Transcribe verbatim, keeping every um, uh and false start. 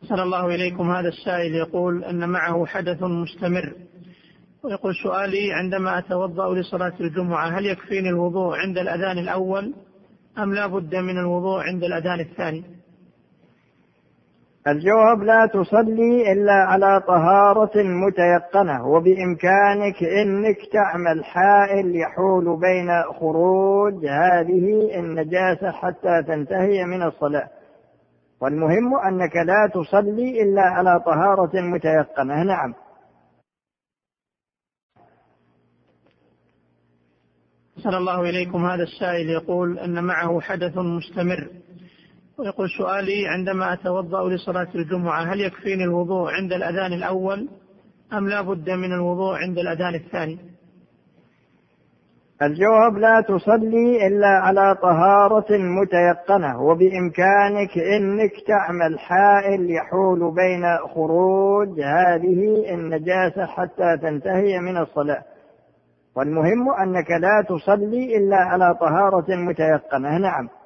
أحسن الله إليكم. هذا السائل يقول أن معه حدث مستمر، ويقول سؤالي: عندما أتوضأ لصلاة الجمعة هل يكفيني الوضوء عند الأذان الأول أم لا بد من الوضوء عند الأذان الثاني؟ الجواب: لا تصلي إلا على طهارة متيقنة، وبإمكانك أنك تعمل حائل يحول بين خروج هذه النجاسة حتى تنتهي من الصلاة، والمهم أنك لا تصلي إلا على طهارة متيقنة. نعم. أحسن الله إليكم. هذا السائل يقول أن معه حدث مستمر، ويقول سؤالي: عندما أتوضأ لصلاة الجمعة هل يكفيني الوضوء عند الأذان الأول أم لا بد من الوضوء عند الأذان الثاني؟ الجواب: لا تصلي إلا على طهارة متيقنة، وبإمكانك أنك تعمل حائل يحول بين خروج هذه النجاسة حتى تنتهي من الصلاة، والمهم أنك لا تصلي إلا على طهارة متيقنة. نعم.